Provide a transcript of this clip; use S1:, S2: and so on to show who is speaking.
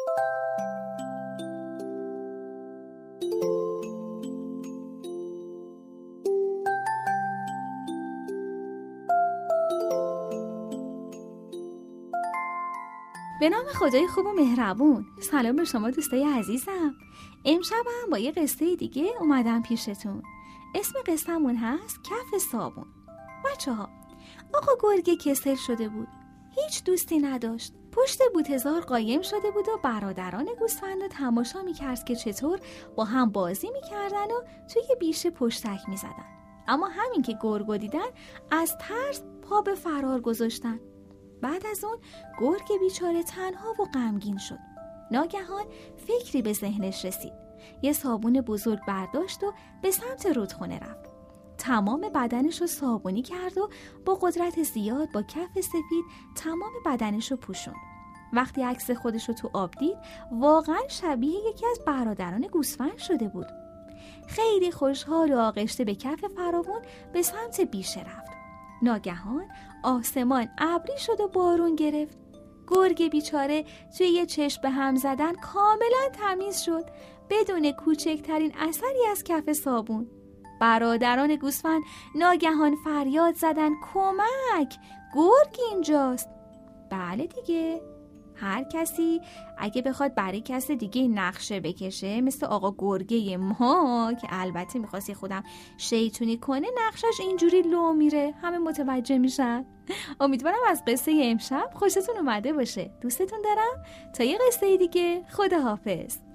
S1: به نام خدای خوب و مهربون. سلام به شما دوستای عزیزم. امشبم با یه قصه دیگه اومدم پیشتون. اسم قصه‌مون هست کف صابون. بچه‌ها، آقا گرگه کسل شده بود. هیچ دوستی نداشت. پشت بوته‌زار قایم شده بود و برادران گوسفند رو تماشا می‌کرد که چطور با هم بازی می‌کردن و توی بیشه پشتک می‌زدن. اما همین که گرگو دیدن از ترس پا به فرار گذاشتن. بعد از اون گرگ بیچاره تنها و غمگین شد. ناگهان فکری به ذهنش رسید. یه صابون بزرگ برداشت و به سمت رودخونه رفت. تمام بدنش رو صابونی کرد و با قدرت زیاد با کف سفید تمام بدنش رو پوشوند. وقتی عکس خودش رو تو آب دید، واقعا شبیه یکی از برادران گوسفند شده بود. خیلی خوشحال و آغشته به کف فراوون به سمت بیشه رفت. ناگهان آسمان ابری شد و بارون گرفت. گرگ بیچاره توی یه چشم به هم زدن کاملا تمیز شد، بدون کوچکترین اثری از کف صابون. برادران گوسفند ناگهان فریاد زدن کمک، گرگ اینجاست. بله دیگه، هر کسی اگه بخواد برای کس دیگه نقشه بکشه، مثل آقا گرگه ما که البته میخواستی خودم شیطونی کنه، نقشش اینجوری لو میره، همه متوجه میشن. امیدوارم از قصه امشب خوشتون اومده باشه. دوستتون دارم. تا یه قصه دیگه، خداحافظ.